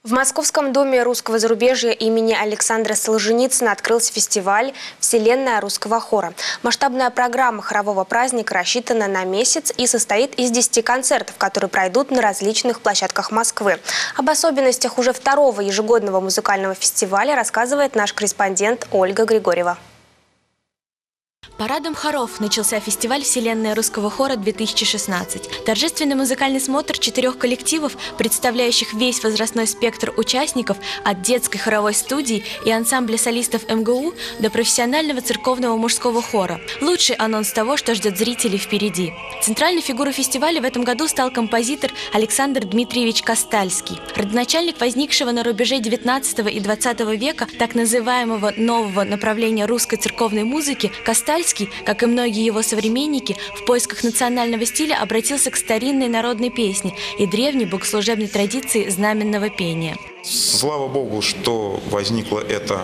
В Московском доме русского зарубежья имени Александра Солженицына открылся фестиваль «Вселенная русского хора». Масштабная программа хорового праздника рассчитана на месяц и состоит из 10 концертов, которые пройдут на различных площадках Москвы. Об особенностях уже второго ежегодного музыкального фестиваля рассказывает наш корреспондент Ольга Григорьева. Парадом хоров начался фестиваль «Вселенная русского хора-2016». Торжественный музыкальный смотр 4 коллективов, представляющих весь возрастной спектр участников от детской хоровой студии и ансамбля солистов МГУ до профессионального церковного мужского хора. Лучший анонс того, что ждет зрителей впереди. Центральной фигурой фестиваля в этом году стал композитор Александр Дмитриевич Костальский. Родоначальник возникшего на рубеже 19 и 20 века так называемого нового направления русской церковной музыки, Костальский, как и многие его современники, в поисках национального стиля обратился к старинной народной песне и древней богослужебной традиции знаменного пения. Слава Богу, что возникло это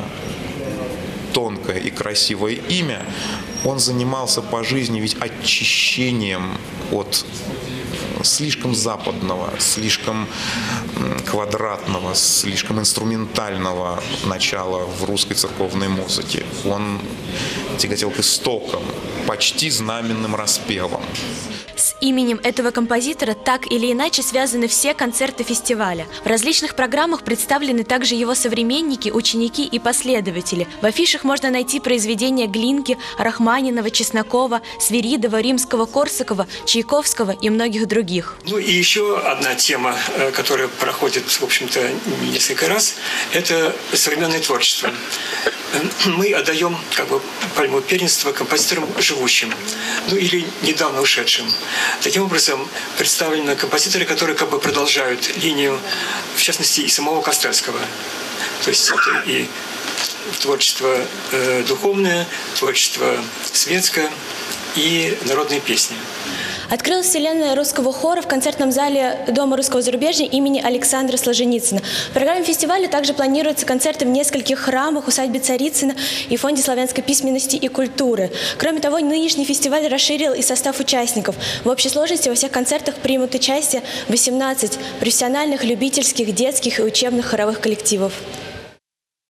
тонкое и красивое имя. Он занимался по жизни ведь очищением от слишком западного, слишком квадратного, слишком инструментального начала в русской церковной музыке. Он тяготел к истокам, почти знаменным распевам. С именем этого композитора так или иначе связаны все концерты фестиваля. В различных программах представлены также его современники, ученики и последователи. В афишах можно найти произведения Глинки, Рахманинова, Чеснокова, Свиридова, Римского-Корсакова, Чайковского и многих других. Ну и еще одна тема, которая проходит, в общем-то, несколько раз, это современное творчество. Мы отдаем пальму первенства композиторам живущим, или недавно ушедшим. Таким образом, представлены композиторы, которые продолжают линию, в частности, и самого Костальского. То есть это и творчество духовное, творчество светское и народные песни. Открылась «Вселенная русского хора» в концертном зале Дома русского зарубежья имени Александра Солженицына. В программе фестиваля также планируются концерты в нескольких храмах, усадьбе Царицына и Фонде славянской письменности и культуры. Кроме того, нынешний фестиваль расширил и состав участников. В общей сложности во всех концертах примут участие 18 профессиональных, любительских, детских и учебных хоровых коллективов.